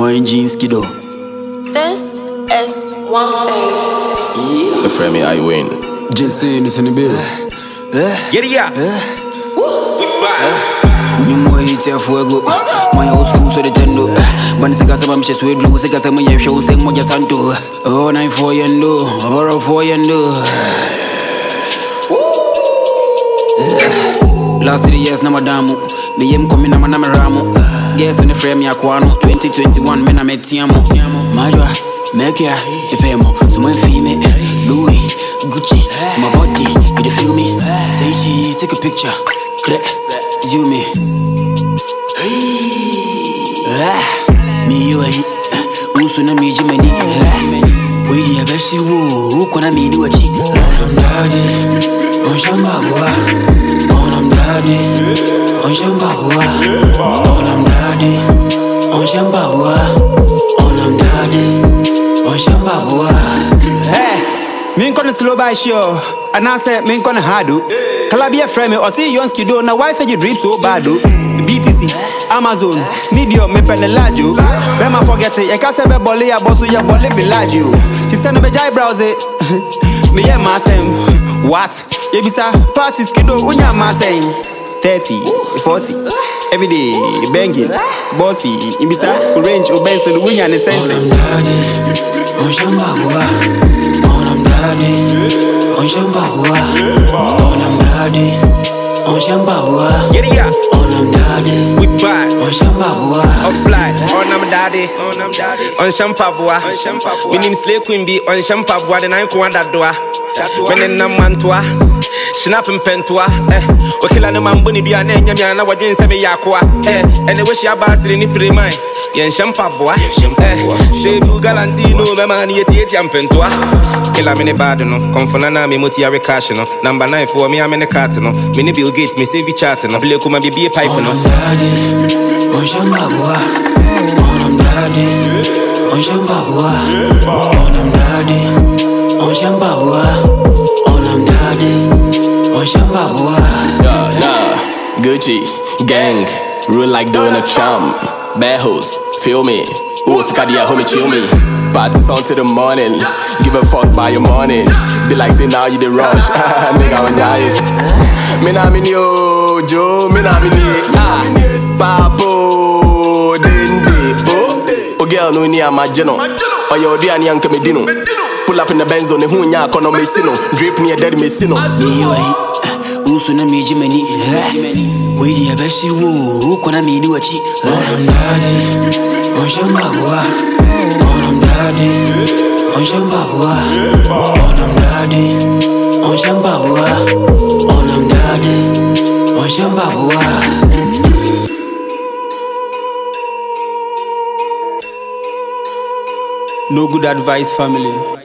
wine jeans kiddo. This is one thing. The frame I win. Jensen is in the bill. Get it up. Mi mo hiti ya fuego. My old school so the tendo. Bani sika sema mche swedlu. Sika sema ye show sing moja santo. Oh 9-4 yendo. Oh 4 yendo. Last 3 years na madamu. BM komi na maname ramo. Guess in the frame ya kwano 2021 mena metiamo. Majwa, Mekia, Ipemo. Someone feel me. Louis, Gucci, my body, you dey feel me. Say she take a picture. Zoom me. Me you ain't. Usu na miji mani. We di abeshi wo. Uko na mini wachi. On daddy, on shamba boa. On daddy, on shamba boa. On daddy, on shamba boa. On daddy, on shamba boa. Hey, me gonna slow by show. And I say me gonna hard. Calabia frame or see you on skido. Now why say you drip so bad? BTC, Amazon, Medium, me pen large you. Bema forget it, you can't say be bolly a boss with your bolly village you. She send me jai browse it. Me yeah my same. What? You be sa party skido unya my same. 30, 40, every day, banging, bossy, in bisa, range, or benson, unya and sense. On daddy, on shamba boa. On daddy, on shamba boa. On daddy, on shamba boa. Get it up. On daddy, We back. on shamba boa. On fly, on I'm daddy, on Shampabua. Minim slay queen be on Shampabua, the 9 that door. When in Namantua, Snap and Pentua, Wakila no man bunny be an Yamiana, what you say Yakua, and the wish your bass in the pre-mine. Yen Shampabua, say Galantino, Mamma, yet Pentua. Killa mini badano, Confonana, Mimutia Recashino, number 9 for me, I'm in a cartino. Mini Bill Gates, me save each chatting, a blue kuma be a pipe. On daddy, on shamba boa. On daddy, on shamba boa. On daddy, on shamba boa. On daddy, on shamba boa. Yeah. Gucci, gang, rule like Donald Trump. Bad hoes, feel me. Ooh, Sikadia, homie, chill me. Parties on to the morning. Give a fuck by your morning. Be like, say now you the rush. Nigga, when nice. Me na mini yo, Joe, me na mini. Papo, dende. Oh, girl, no ni amagino. Oh, yo, dear, nyan kemedino. Pull up in the Benz on the hunya, kono mesino. Drip near dead mesino. Me you ain't. Usu na miji mani. We di abeshi wo. Uko na mini wachi. On daddy, on shamba boa. On daddy, on shamba boa. On daddy, on shamba boa. On daddy, on shamba boa. No good advice, family.